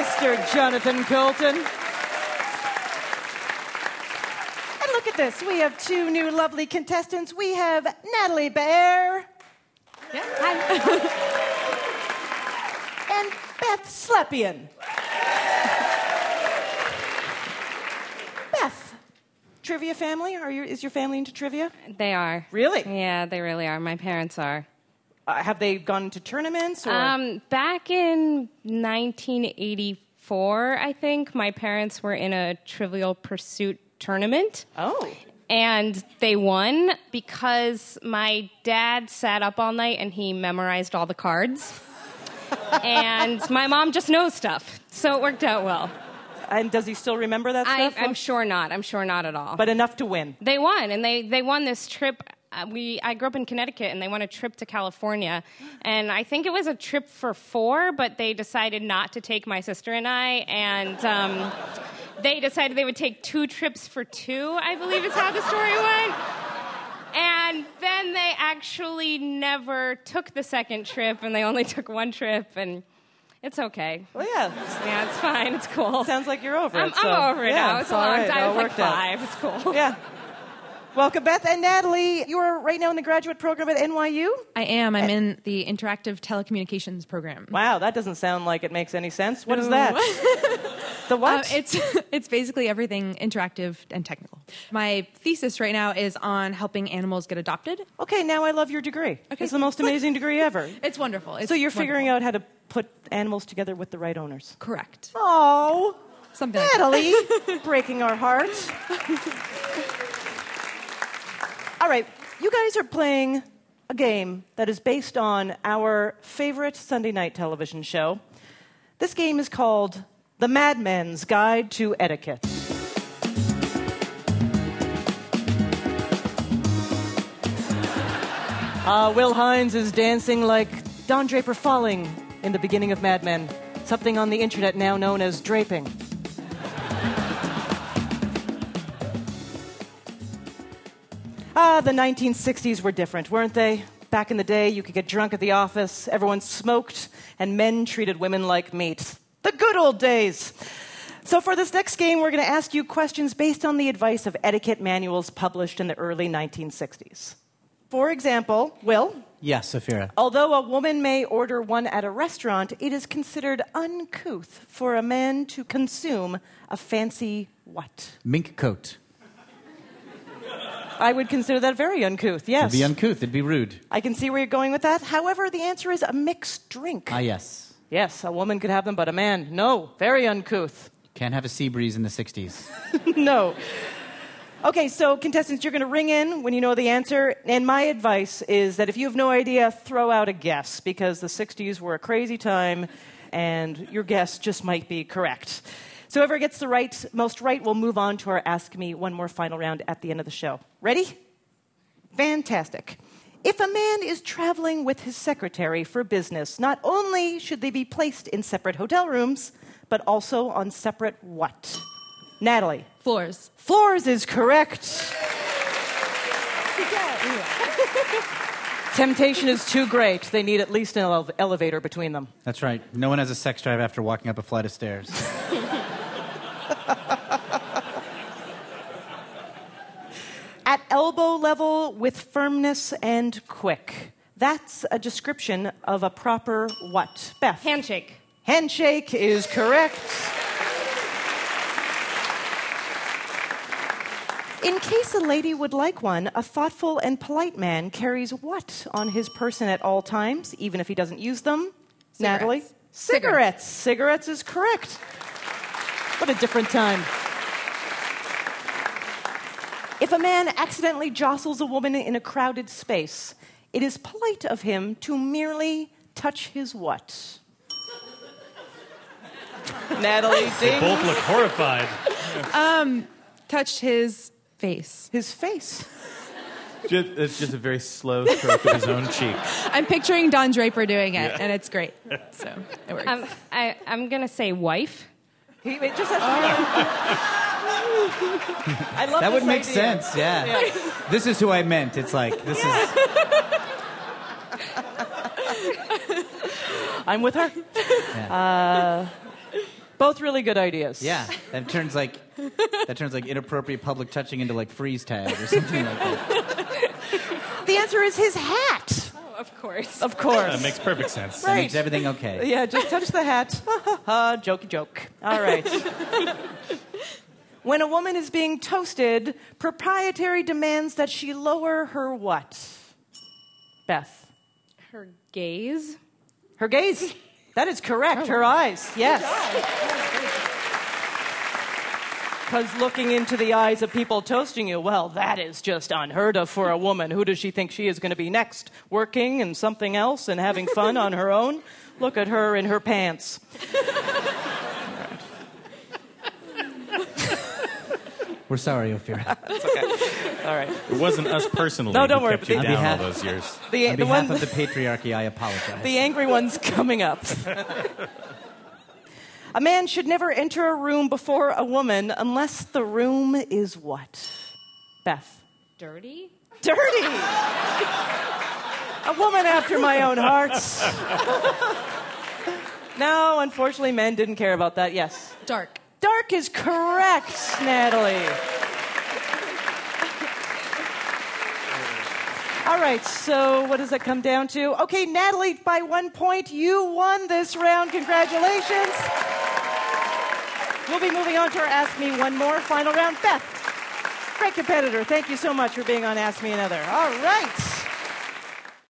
Mr. Jonathan Colton. And look at this. We have two new lovely contestants. We have Natalie Baer. Yeah. Hi. And Beth Slepian. Beth, trivia family? Is your family into trivia? They are. Really? Yeah, they really are. My parents are. Have they gone to tournaments? Or? Back in 1984, I think, my parents were in a Trivial Pursuit tournament. Oh. And they won because my dad sat up all night and he memorized all the cards. And my mom just knows stuff, so it worked out well. And does he still remember that stuff? I'm sure not. I'm sure not at all. But enough to win. They won, and they won this trip. I grew up in Connecticut, and they won a trip to California. And I think it was a trip for 4, but they decided not to take my sister and I. And they decided they would take 2 trips for 2, I believe is how the story went. And then they actually never took the second trip, and they only took 1 trip, and it's okay. Well, yeah. Yeah, it's fine. It's cool. Sounds like you're over it. I'm over it now. It's a long right. time. It It's like 5. It's cool. Yeah. Welcome, Beth and Natalie. You are right now in the graduate program at NYU? I am. I'm in the interactive telecommunications program. Wow, that doesn't sound like it makes any sense. What is that? The what? It's basically everything interactive and technical. My thesis right now is on helping animals get adopted. Okay, now I love your degree. Okay. It's the most amazing degree ever. It's wonderful. So you're figuring out how to put animals together with the right owners. Correct. Oh, Something like Natalie, breaking our hearts. All right, you guys are playing a game that is based on our favorite Sunday night television show. This game is called The Madman's Guide to Etiquette. Will Hines is dancing like Don Draper falling in the beginning of Mad Men, something on the internet now known as draping. The 1960s were different, weren't they? Back in the day, you could get drunk at the office, everyone smoked, and men treated women like meat. The good old days. So for this next game, we're going to ask you questions based on the advice of etiquette manuals published in the early 1960s. For example, Will? Yes, Safira. Although a woman may order one at a restaurant, it is considered uncouth for a man to consume a fancy what? Mink coat. I would consider that very uncouth, yes. It'd be uncouth. It'd be rude. I can see where you're going with that. However, the answer is a mixed drink. Ah, yes. Yes, a woman could have them, but a man, no. Very uncouth. Can't have a sea breeze in the 60s. No. Okay, so contestants, you're going to ring in when you know the answer. And my advice is that if you have no idea, throw out a guess, because the 60s were a crazy time, and your guess just might be correct. So whoever gets the most right will move on to our Ask Me One More final round at the end of the show. Ready? Fantastic. If a man is traveling with his secretary for business, not only should they be placed in separate hotel rooms, but also on separate what? Natalie. Floors. Floors is correct. Temptation is too great. They need at least an elevator between them. That's right. No one has a sex drive after walking up a flight of stairs. At elbow level with firmness and quick. That's a description of a proper what? Beth? Handshake. Handshake is correct. In case a lady would like one, a thoughtful and polite man carries what on his person at all times, even if he doesn't use them? Cigarettes. Natalie? Cigarettes. Cigarettes is correct. What a different time. If a man accidentally jostles a woman in a crowded space, it is polite of him to merely touch his what? Natalie, ding. They both look horrified. Touched his face. His face. It's just a very slow stroke of his own cheek. I'm picturing Don Draper doing it, and it's great. So it works. I'm going to say wife. It just has to be... I love That this would make idea. sense, yeah. This is who I meant. It's like, this is... I'm with her. Yeah. Both really good ideas. Yeah, that turns like inappropriate public touching into like freeze tag or something like that. The answer is his hat. Oh, of course. Of course. That makes perfect sense. That makes everything okay. Yeah, just touch the hat. Jokey joke. All right. When a woman is being toasted, proprietary demands that she lower her what? Beth. Her gaze. Her gaze. That is correct. Her eyes. Yes. Because looking into the eyes of people toasting you, well, that is just unheard of for a woman. Who does she think she is going to be next? Working and something else and having fun on her own? Look at her in her pants. We're sorry, Ophira. That's okay. All right. It wasn't us personally No, don't who worry. kept you On down behalf- all those years. On The behalf one, of the patriarchy, I apologize. the angry one's coming up. A man should never enter a room before a woman unless the room is what? Beth. Dirty? Dirty! A woman after my own heart. No, unfortunately, men didn't care about that. Yes. Dark. Dark is correct, Natalie. All right, so what does that come down to? Okay, Natalie, by 1 point, you won this round. Congratulations. We'll be moving on to our Ask Me One More final round. Beth, great competitor. Thank you so much for being on Ask Me Another. All right.